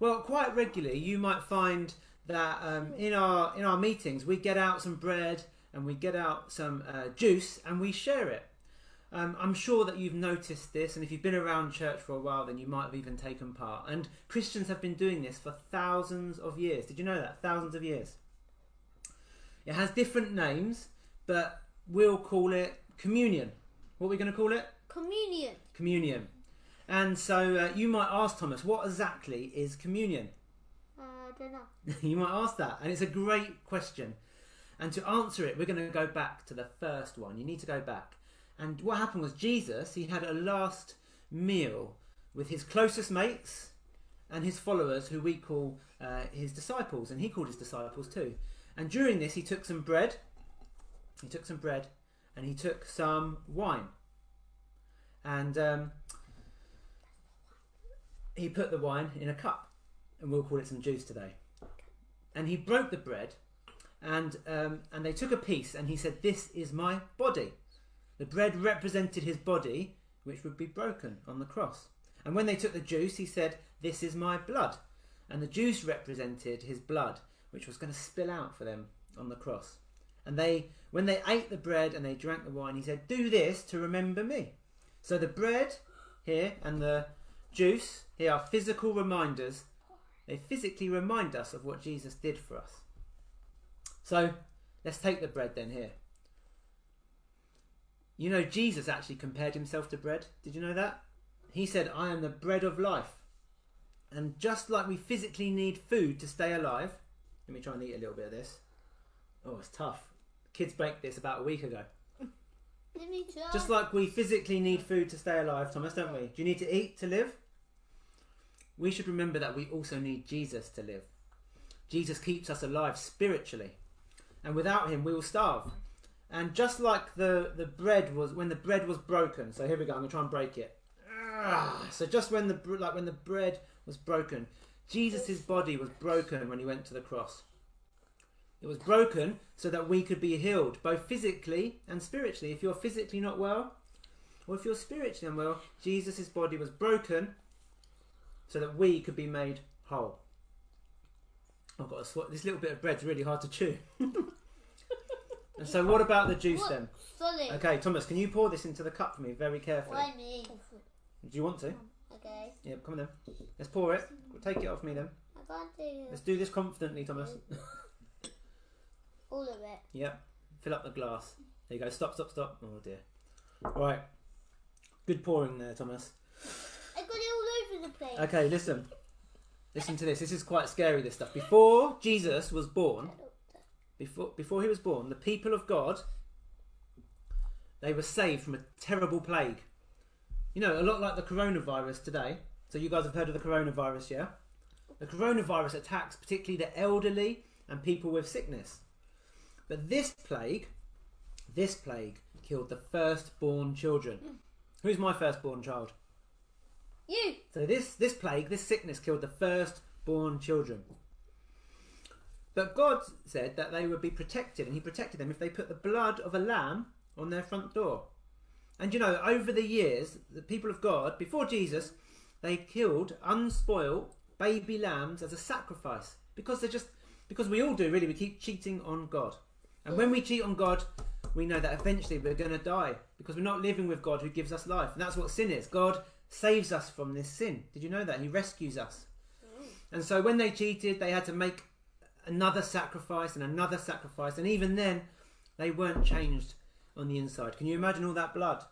Well, quite regularly you might find that in our meetings we get out some bread and we get out some juice and we share it. I'm sure that you've noticed this, and if you've been around church for a while, then you might have even taken part. And Christians have been doing this for thousands of years. Did you know that? Thousands of years. It has different names, but we'll call it communion. What are we going to call it? Communion. Communion. And so you might ask, Thomas, what exactly is communion? I don't know. You might ask that, and it's a great question. And to answer it, we're going to go back to the first one. You need to go back. And what happened was Jesus, he had a last meal with his closest mates and his followers, who we call his disciples, and he called his disciples too. And during this, he took some bread, and he took some wine. And he put the wine in a cup, and we'll call it some juice today. And he broke the bread, and they took a piece, and he said, "This is my body." The bread represented his body, which would be broken on the cross. And when they took the juice, he said, "This is my blood." And the juice represented his blood, which was going to spill out for them on the cross. And when they ate the bread and they drank the wine, he said, "Do this to remember me." So the bread here and the juice here are physical reminders. They physically remind us of what Jesus did for us. So let's take the bread then here. You know, Jesus actually compared himself to bread. Did you know that? He said, "I am the bread of life." And just like we physically need food to stay alive, let me try and eat a little bit of this. Oh, it's tough. Kids baked this about a week ago. Let me try. Just like we physically need food to stay alive, Thomas, don't we? Do you need to eat to live? We should remember that we also need Jesus to live. Jesus keeps us alive spiritually. And without him, we will starve. And just like the bread was, when the bread was broken, so here we go, I'm going to try and break it. So just when the bread was broken, Jesus' body was broken when he went to the cross. It was broken so that we could be healed, both physically and spiritually. If you're physically not well, or if you're spiritually unwell, Jesus' body was broken so that we could be made whole. I've got to swat. This little bit of bread's really hard to chew. And so what about the juice then? Solid. Okay, Thomas, can you pour this into the cup for me very carefully? Why me? Do you want to? Okay. Yeah, come on then. Let's pour it. Take it off me then. I can't do Let's do this confidently, Thomas. all of it. Yep. Fill up the glass. There you go. Stop. Oh dear. Right. Good pouring there, Thomas. I got it all over the place. Okay, listen. Listen to this. This is quite scary, this stuff. Before Jesus was born, before he was born, the people of God, they were saved from a terrible plague. You know, a lot like the coronavirus today. So you guys have heard of the coronavirus, yeah? The coronavirus attacks particularly the elderly and people with sickness. But this plague killed the firstborn children. Who's my firstborn child? You. So this plague, this sickness killed the firstborn children. But God said that they would be protected, and he protected them if they put the blood of a lamb on their front door. And you know, over the years, the people of God, before Jesus, they killed unspoiled baby lambs as a sacrifice. Because we all do, really, we keep cheating on God. And when we cheat on God, we know that eventually we're going to die, because we're not living with God who gives us life. And that's what sin is. God saves us from this sin. Did you know that? He rescues us. And so when they cheated, they had to make another sacrifice, and even then they weren't changed on the inside. Can you imagine all that blood?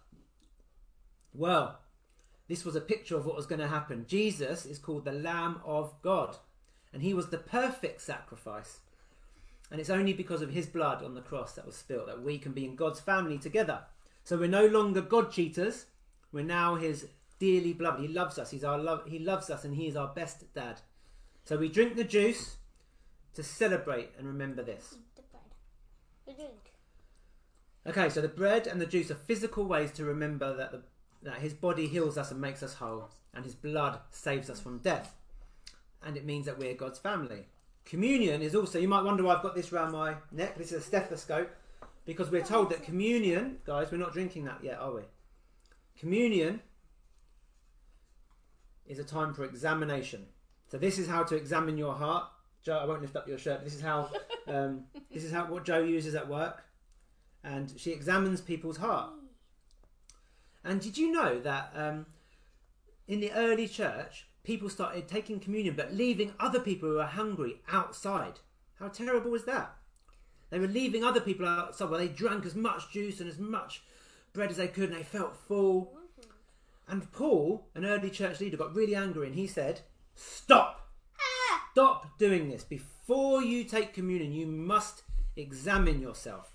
Well, this was a picture of what was going to happen. Jesus is called the Lamb of God, and he was the perfect sacrifice. And it's only because of his blood on the cross that was spilt that we can be in God's family together. So we're no longer God cheaters. We're now his dearly beloved. He loves us. He loves us, and he is our best dad. So we drink the juice to celebrate and remember this. The bread. The drink. Okay, so the bread and the juice are physical ways to remember that his body heals us and makes us whole, and his blood saves us from death. And it means that we're God's family. Communion is also, you might wonder why I've got this around my neck. This is a stethoscope, because we're told that communion, guys, we're not drinking that yet, are we? Communion is a time for examination. So this is how to examine your heart. Joe, I won't lift up your shirt. This is how what Joe uses at work, and she examines people's heart. And did you know that in the early church, people started taking communion but leaving other people who are hungry outside? How terrible was that? They were leaving other people outside while they drank as much juice and as much bread as they could, and they felt full. And Paul, an early church leader, got really angry, and he said, "Stop! Stop doing this. Before you take communion, you must examine yourself."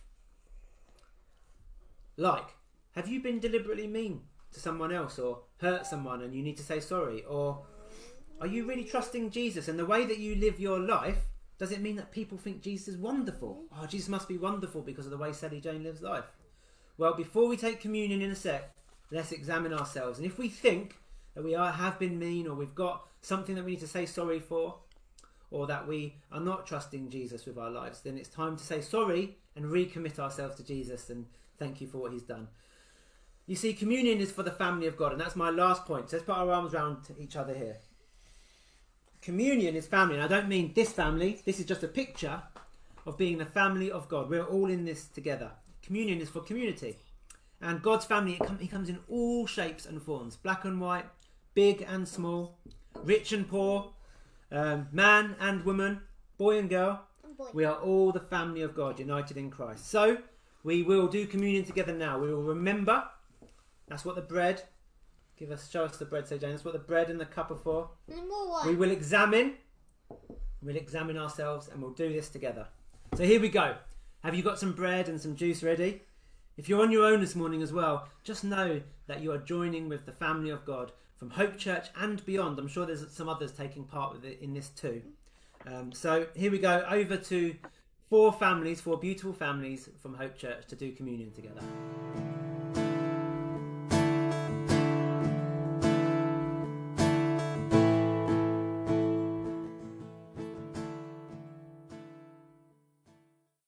Like, have you been deliberately mean to someone else or hurt someone and you need to say sorry? Or are you really trusting Jesus? And the way that you live your life, does it mean that people think Jesus is wonderful? Oh, Jesus must be wonderful because of the way Sally Jane lives life. Well, before we take communion in a sec, let's examine ourselves. And if we think that we have been mean, or we've got something that we need to say sorry for, or that we are not trusting Jesus with our lives, then it's time to say sorry and recommit ourselves to Jesus and thank you for what he's done. You see, communion is for the family of God, and that's my last point. So let's put our arms around each other here. Communion is family, and I don't mean this family. This is just a picture of being the family of God. We're all in this together. Communion is for community. And God's family, he comes in all shapes and forms. Black and white, big and small, rich and poor, man and woman, boy and girl. We are all the family of God, united in Christ. So we will do communion together now. We will remember. That's what the bread. Show us the bread, say Jane. That's what the bread and the cup are for. We will examine. We'll examine ourselves, and we'll do this together. So here we go. Have you got some bread and some juice ready? If you're on your own this morning as well, just know that you are joining with the family of God from Hope Church and beyond. I'm sure there's some others taking part in this too. So here we go, over to four beautiful families from Hope Church to do communion together.